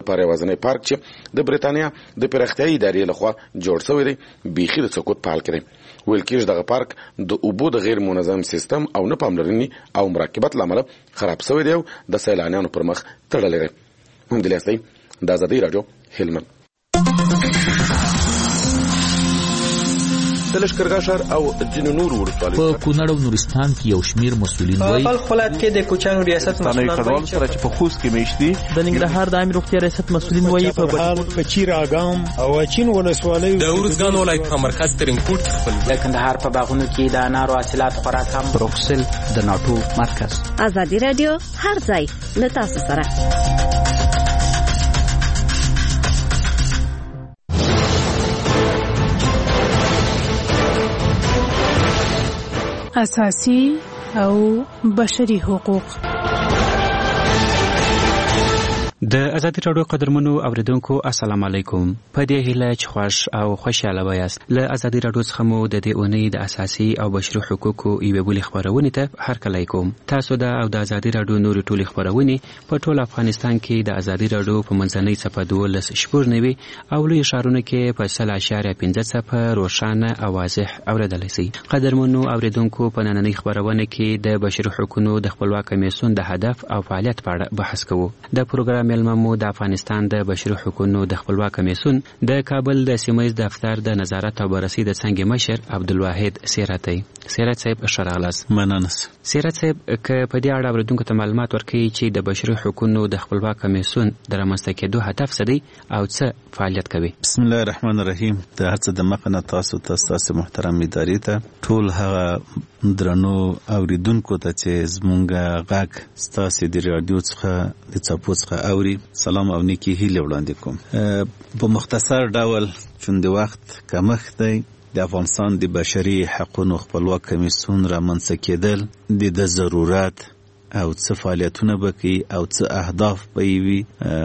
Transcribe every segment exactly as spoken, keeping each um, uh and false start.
لپاره یوازینی پارک چې د برېټانیا د پراختیایي ادارې لخوا جوړ شوی دی بیخي د سقوط په حال کې دی. ویل کېږي دغه پارک د اوبو د غیر منظم سیستم او نه پاملرنې او مراقبت له امله خراب شوی دی او د سیلانیانو پر مخ تړلی دی. محمد الیاس دی، د ازادۍ راډیو، هلمند. د لښکرګاه ښار او ځینو نورو ولسوالیو په کونړ او نورستان کې یو شمېر مسؤلین وایي په خپل ولایت کې د کوچیانو ریاست مسؤلان وایي سره چې په خوست کې میشتي. د ننګرهار د عامه روغتیا ریاست مسؤلین وایي په بهار په چیر اګام او اچین ولسوالیو د ورزګان ولایت په مرکز ترینکوټ خپل د کندهار په باغونو کې د انارو حاصلات خوراک هم بروکسل د ناټو مرکز. ازادي رادیو هر ځای له تاسو سره. اساسي او بشري حقوق. د ازادي راډیو قدرمنو اوریدونکو السلام علیکم. په دې هیله چې خوښ او خوشاله یاست. له ازادي راډیو څخه مو د دې اونۍ د اساسي او بشري حقوقو یوې بلې خپرونې ته هرکلی کوم. تاسو د او د ازادي راډیو نورې ټولې خپرونې په ټول افغانستان کې د ازادي راډیو په منځنۍ څپه دولس شپږ نوي او لوی ښارونو کې په سل اعشاریه پنځه څپه روښانه او واضح اورېدلی شئ. قدرمنو اوریدونکو په نننۍ خپرونه کې د بشري حقوقو د خپلواک کمیسیون د هدف او فعالیت په اړه بحث کوو. د پروګرام مو د افغانستان د بشري حقوقو د خپلواک کمیسیون د کابل د سیمه‌ییز دفتر د نظارت او بررسي د څنګې مشر عبدالواحد سیرتی. سیرت صاحب ښه راغلاست. مننه. سیرت صاحب که په دې اړه اوریدونکو ته معلومات ورکړئ چې د بشري حقوقو د خپلواک کمیسیون د رامنځته کېدو هدف څه دی او څه فعالیت کوي؟ بسم الله الرحمن الرحیم. د هر څه د مخه نه تاسو ته ستاسو محترم ادارې ته ټول هغه درنو اوریدونکو ته چې زمونږ غږ ستاسو د رادیو څخه د څپو څخه اوري سلام او نیکی هیله وړاندې کوم. په مختصر ډول چون د وخت کمښت دی د افغانستان د بشري حقوقو خپلواک کمیسیون رامنځته کېدل د د ضرورت او څه فعالیتونه به کوي او څه اهداف به یې وي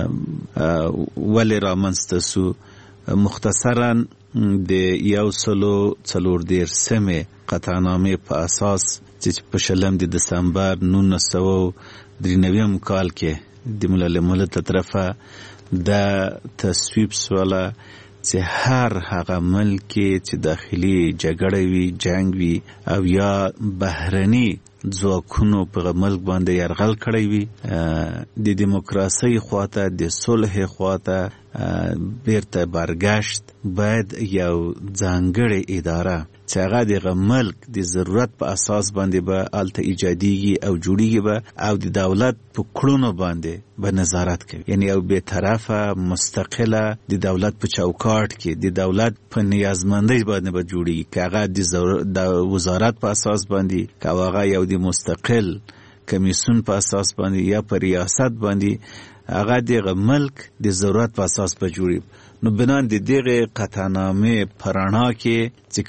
ولې رامنځته سو. مختصرا د یو سلو څلور دېرشمې قطعنامې په اساس چې په شلم د دسمبر نولس سوه درې نوي کال کې د ملل ملت له طرفه د تصویب سوله چې هر هغه ملک چې داخلي جګړه وي جنگ وي او یا بهرني ځواکونو په ملک باندې یرغل کړی وي د دیموکراسۍ خواته د صلح خواته بیرته برگشت باید یو ځانګړې اداره چې هغه دغه ملک د ضرورت په اساس باندې به هلته ایجادیږي او جوړیږي به او د دولت په کړنو باندې به نظارت کوي. یعنی یو بېطرفه مستقله د دولت په چوکاټ کې د دولت په نیازمندۍ باندې به جوړیږي که هغه د وزارت په اساس باندې که هغه یو د مستقل کمیسیون په اساس باندې یا په ریاست باندې هغه دغه ملک د ضرورت په اساس به جوړي. نو بنان د دغه قطعنامې په رڼا کې چې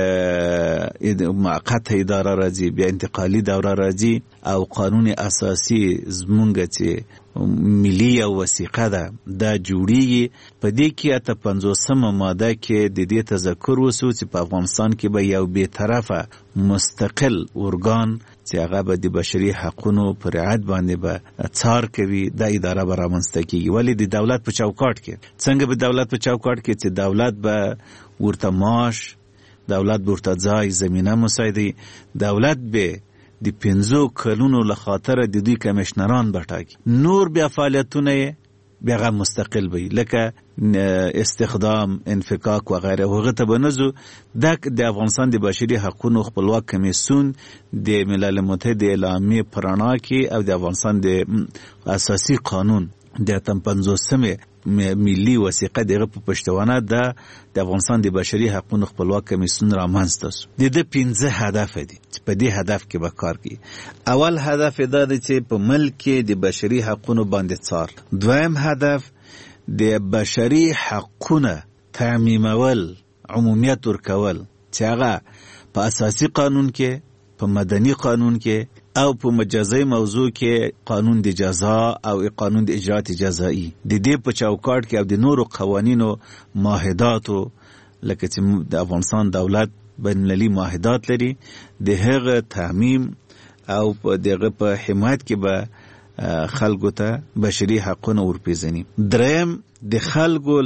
کله د موقته اداره راځي بیا انتقالي دوره راځي او قانون اساسي زمونږ چې ملي او وثیقه ده دا جوړیږي. په دې کې اته پنځوسمه ماده کې د دې تذکر وسو چې په افغانستان کې به یو بېطرفه مستقل ارګان چې هغه به د بشري حقوقو پر رعایت باندې به څار کوي دا اداره به رامنځته کیږي. ولې د دولت په چوکاټ کې څنګه به دولت په چوکاټ کې چې دولت به ورته معاش دولت به ورته ځای زمینه مساعدي دولت به د پنځو کلونو له خاطره د دوی کمیشنران به ټاکي. نور بیا فعالیتونه بیا غو مستقل وي لکه استخدام انفکاک و غیره هغه ته بنزو د افغانستان د بشري حقوقو خپلواک کمیسیون د ملل متحد اعلامیه پرانا کې او د افغانستان د اساسي قانون د اتم پنځوسمه ملي وثیقه دغه په پښتوانه د د افغانستان د بشري حقوقو خپلواک کمیسیون رامنځته شو. د دې پنځه هدف دي چې په دې هدف کې به کار کوي. اول هدف دا دی چې په ملک کې د بشري حقوقو باندې څار. دویم هدف د بشري حقوقو تامینول عمومیت ورکول چې هغه په اساسي قانون کې په مدني قانون کې او په مجازي موضوع کې قانون د جزا او قانون د اجرات جزایی د دې په چوکاټ کې او د نورو قوانینو معاهداتو لکه چې د افغانستان دولت بین المللي معاهدات لري د هغه تعمیم او دغه په حمایت کې به خلکو ته بشري حقونه ورپېژني. دریم د خلکو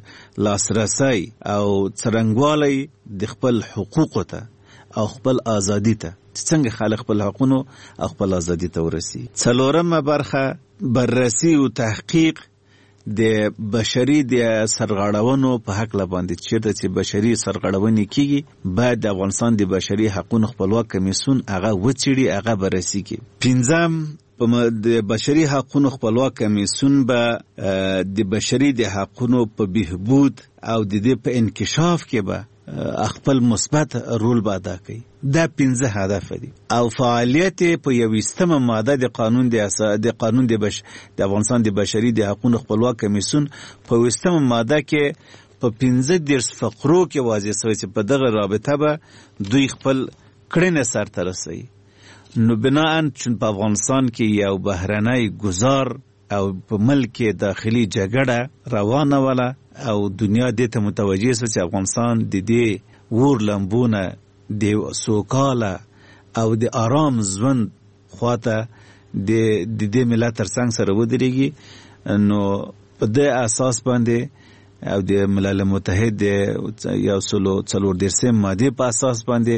لاسرسی او څرنګوالی د خپل حقوقو ته او خپل ازادي ته څنګه خلک خپل حقونو او خپل ازادي ته ورسي. څلورمه برخه بررسي او تحقیق د بشري د سرغړونو په حق باندې چیرته چې بشري سرغړونې کیږي باید د افغانستان د بشري حقوقو خپلواک کمیسیون هغه وڅېړي، هغه بررسي کوي. پنځم د بشري حقوقو خپلواک کمیسیون به د بشري د حقوقو په بهبود او د دې په انکشاف کې به خپل مثبت رول به ادا کوي. دا پنځه هدف دي او فعالیت په یویشتمه ماده د قانون د د قانون د بش د افغانستان د بشري د حقوقو خپلواک کمیسیون په یویشتمه ماده کې په پنځه دیرش فقرو کې واضح شوی چې په دغه رابطه به دوی خپل کړنې سرته رسوي. نو بناءً چون په افغانستان کې یو بهرنی گزار او په ملک داخلي جګړه روانه وله او دنیا دې ته متوجه شوه چې افغانستان د دې ور لمبونه د سوکاله او د آرام ژوند خواته د دې ملت ترڅنګ سره ودرېږي. نو په دې اساس باندې او د ملل متحد یو سلو څلور دیرشم ماده په اساس باندې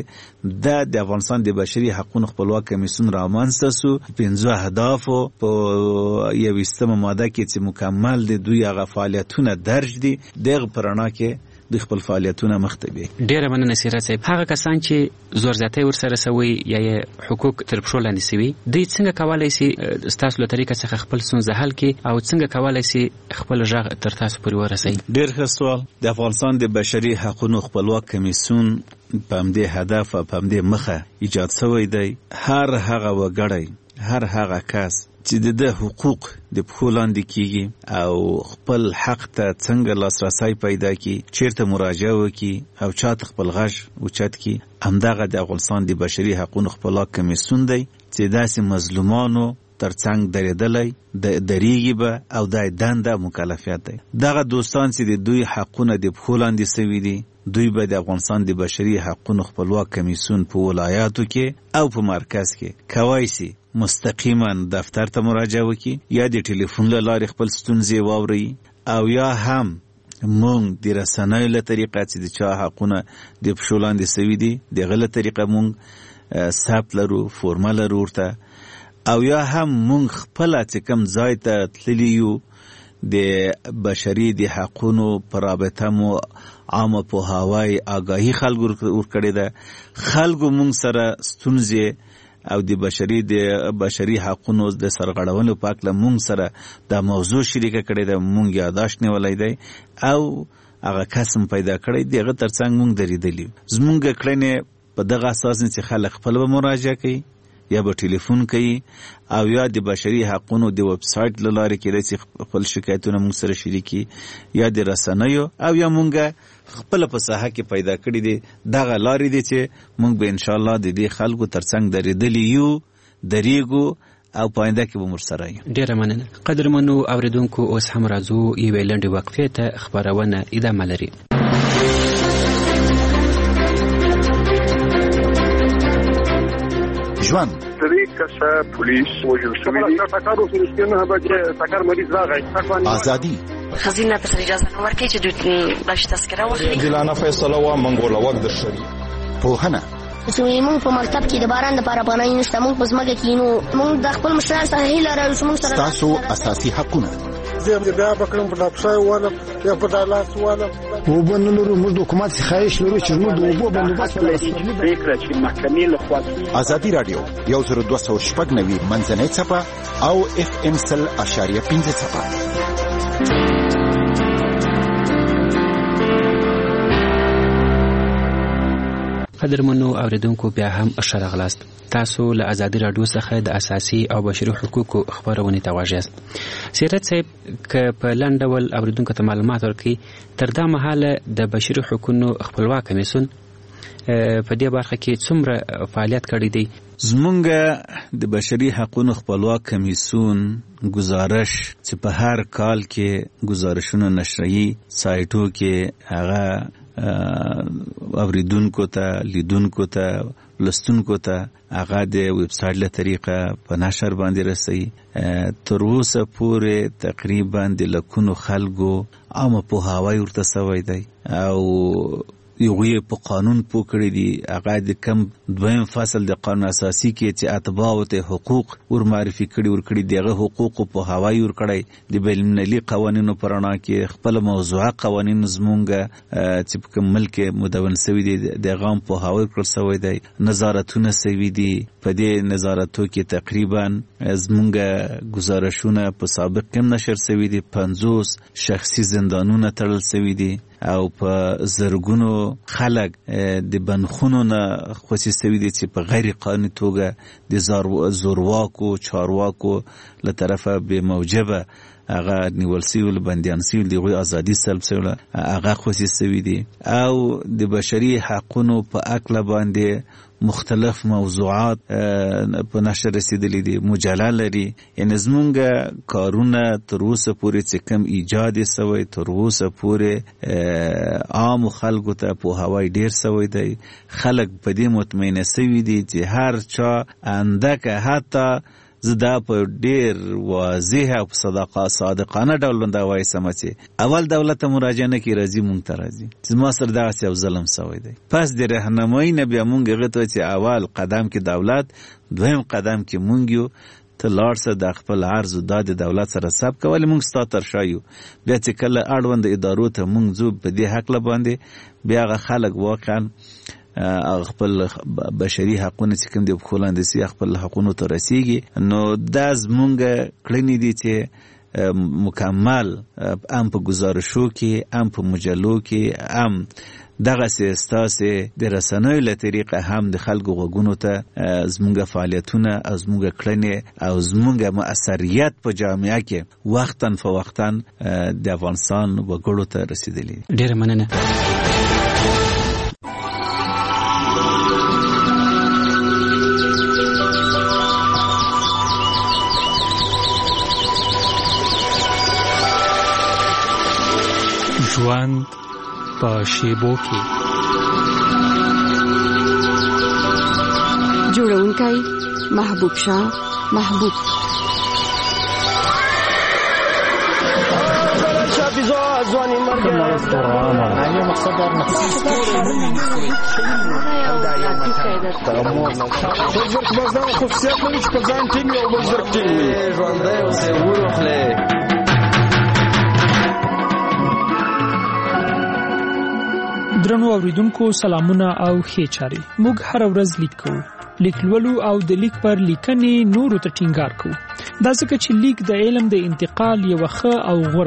د د افغانستان د بشري حقوقو خپلواک کمیسیون رامنځته سو. پنځه اهداف په یویشتمه ماده کې چې مکمل دي دوی هغه فعالیتونه درج دي دغه پرانا کې د خپل فعالیتونه مختبي. ډیره مننه سیرت صاحب. هغه کسان چې زور زیاتی ورسره سوي یا حقوق تر پښو لاندې سوي دوی څنګه کولای شي ستاسو له طریقه څخه خپل ستونزه حل کړي او څنګه کولای شي خپل غږ تر تاسو پورې ورسوي؟ ډیر ښه سوال. د افغانستان د بشري حقوقو خپلواک کمیسیون په همدې هدف او په همدې مخه ایجاد شوی دی. هر هغه وګړی، هر هغه کس چې د حقوق د پښو لاندې کیږي او خپل حق ته څنګه لاسرسی پیدا کړي، چیرته مراجعه وکړي او چاته خپل غږ اوچت کړي، همدغه د افغانستان د بشري حقوقو خپلواک کمیسیون دی چې داسې مظلومانو ترڅنګ درېدلی درېږي به او د دنده مکلفیت دی. دغه دوستان چې د دوی حقونه د پښو لاندې سوي دي دوی به د افغانستان د بشري حقوقو خپلواک کمیسیون په ولایاتو کې او په مرکز کې کوای شي مستقیما دفتر ته مراجعه وکړي یا د ټلیفون له لارې خپل ستونزې واوري او یا هم مونږ د رسنیو له طریقه چې د چا حقونه د پښو لاندې سوي دي دغه له طریقه مونږ ثبت لرو، فورمه لرو ورته، او یا هم مونږ خپله چې کوم ځای ته تللي یو د بشري د حقونو په رابطه مو عامه پوهاوی آګاهي خلکو ورکړې ده. خلکو مونږ سره ستونزې او د بشري د بشري حقونو د سرغړونو په اړه مونږ سره د موضوع شریکه کړې ده، مونږ یاداشت نیولی دی او هغه کس پیدا کړی دی، هغه ترڅنګ مونږ درېدلي. زمونږ کړنې په دغه اساس چې خلک خپل به مراجعه کوي یا به ټلیفون کوي او یا د بشري حقونو د ویب سایټ له لارې کېدای شي خپل شکایتونه مونږ سره شریکي یا د رسنیو او یا مونږ خپل په ساحه کې پیدا کړي دي. دغه لارې دي چې مونږ به انشاءالله د دې خلکو ترڅنګ درېدلي یو، درېږو او په آینده کې به موږ سره یو. ډېره مننه. قدرمنو اورېدونکو اوس هم راځو یوې لنډې وقفې ته، خپرونه ادامه لري. ژوند درې کسه پولیس وژل شوي دي. ټکر وشو چې نه بچي ټکر مریض راغی. ازادي خزینه ته اجازه نه ورکړي چې دوی باش تذکره واخلي. جلانه فیصله وا منګوله وخت د شری پوهنه سوی مونږ په مکتب کې د باران لپاره پناه نشته، مونږ په ځمکه کې نو مونږ د خپل مشران سره هیله لرو چې مونږ سره تاسو اساسي حقونه زه بیا بکرم په ډاکټر والا یا په دالاس والا و بنلرو موږ د حکومت خواهش لرو چې موږ د اوبو بندوبست فکر چې محکمې له خوا ازادي رادیو یو زر دوه سوه شپږ نوي منځنۍ څپه او اف ام سل اشاریه پنځه څپه. قدرمنو اوریدونکو بیا هم ښه راغلاست. تاسو له ازادي راډیو څخه د اساسي او بشري حقوقو خبرونه ته غواړئ. سیرت صاحب ک په لاندې ډول اوریدونکو ته معلومات ورکړي تر دا مهاله د بشري حقوقو خپلواک کمیسیون په دې برخه کې څومره فعالیت کړی دی؟ زمونږ د بشري حقوقو خپلواک کمیسیون گزارش چې په هر کال کې گزارشونه نشریي سایټو کې هغه اوریدونکو ته لیدونکو ته لستونکو ته هغه د ویب سایټ له طریقه په نشر باندې رسي. تر اوسه پورې تقریبا د لکونو خلکو عامه پوهاوی ورته سوی دی او یوغی په قانون پو کړی دی. هغه د کم دویم فصل د قانون اساسي کې چې اتباع ته حقوق ور معرفي کړي ور کړي دغه حقوق په هوای ور کړی د بین المللي قوانینو پرانا کې خپل موضوعه قوانین زمونږ چې په ملک مدون سوي دي دغه په هوای کړل سوی دی. نظارتونه سوي دي په دې نظارتو کې تقریبا زمونږ گزارشونه په سابق کې نشر سوي دي. پنځوس شخصي زندانونه تړل سوي دي او په زرګونو خلک د بنخونو نه خوشي سوي دي چې په غیر قانوني توګه د زورواکو چارواکو له طرفه به موجبه هغه نیول سوي بندیان سوي دي غوی ازادي سلب سوي هغه خوشي سوي دي او د بشري حقونو په اکله باندې مختلف موضوعات په نشر رسیدلي دي مجله لري. یعنی زمونږ کارونه تر اوسه پورې چې کوم ایجاد سوی تر اوسه پورې عام خلکو ته پوهاوی ډیر سوی دی. خلک په دې مطمئنه سوي دي چې هر چا اندکه حتی زدا په ډیر واضح او صداقه صادقانه ډول باندې وایي سم چې اول دولت مراجعه نه کی راځي مونږ ته راځي چې ما سره دا څه ظلم سوی دی. پس د راهنمایي نه بیا مونږ غته چې اول قدم کې دولت دویم قدم کې مونږ یو ته لارسه د خپل عرض او د دولت سره حساب کول مونږ ستاتر شایو بیا چې کله اړوند ادارو ته مونږ زو په دې حق له باندې بیا غ خلک واقعا خپل بشري حقونه چې کوم د خلاندسي خپل حقونو ته رسیږي. نو دا زمونږ کړنی دي چې مکمل ام په گزارشو کې ام په مجلو کې ام دغه سیستاسه د رسنوي له طریقه هم د خلکو غوګونو ته زمونږ فعالیتونه از زمونږ کړنې او زمونږ مؤثریت په جامعه کې وختن په وختن د افغانستان وګړو ته رسیدلی. ډیره مننه. ژوند په شیبو کې جوړونکی محبوب شاه محبوب ځواني مرګ نه مقصد درنه بزرګ بازار خصوصیت لري چې په ځان ټینګ او بزرګ ټینګ ژوندۍ اوسې ورخلې. درنو اوریدونکو سلامونه او ښې چارې. موږ هر ورځ لیک کوو. لیک لولو او د لیک پر لیکنې نورو ته ټینګار کوو. دا ځکه چې لیک د علم د انتقال یو ښه او غوره